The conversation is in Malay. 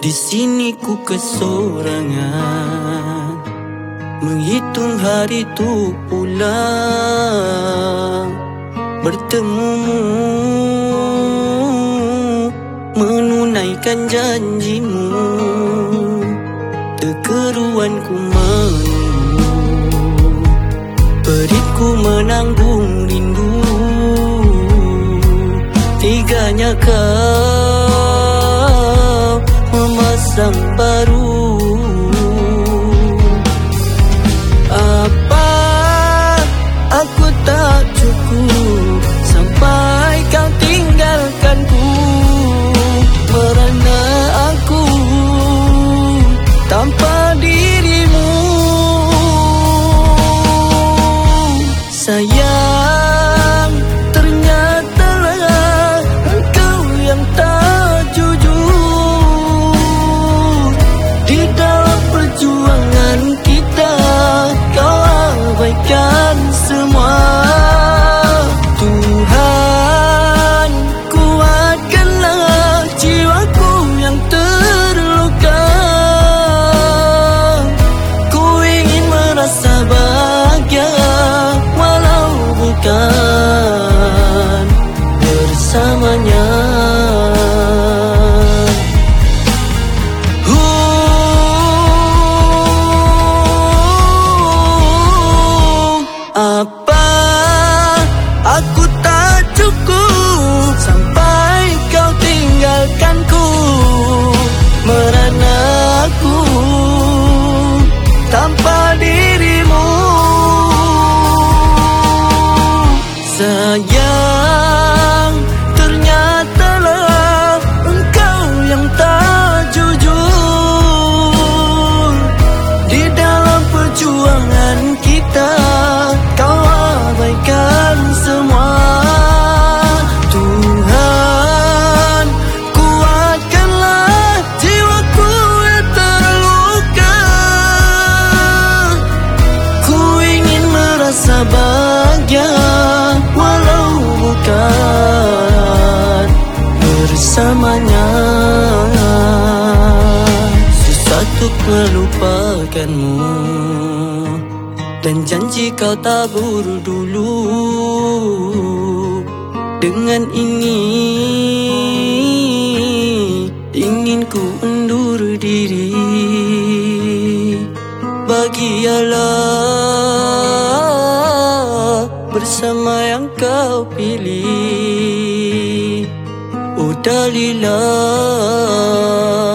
Di sini ku kesorangan, menghitung hari tu pulang bertemumu, menunaikan janjimu. Kekeruanku menunggu, peritku menanggung rindu. Teganya kau memasang baru. Apa aku tak cukup sampai kau tinggalkanku, merana aku tanpa dirimu. Sayang, ternyatalah engkau yang tak jujur. Di dalam perjuangan kita kau abaikan semua. Tuhan, kuatkanlah jiwaku yang terluka. Ku ingin merasa bahagia walau bukan bersamanya. Apa aku tak cukup sampai kau tinggalkanku, merana aku tanpa dirimu. Sayang, ternyatalah engkau yang tak jujur. Di dalam perjuangan kita kau abaikan semua. Tuhan, kuatkanlah jiwaku yang terluka. Ku ingin merasa bahagia walau bukan bersamanya. Susah untuk melupakanmu, dan janji kau tabur dulu. Dengan ini ingin ku undur diri. Bahagialah bersama yang kau pilih. Oh Dalila.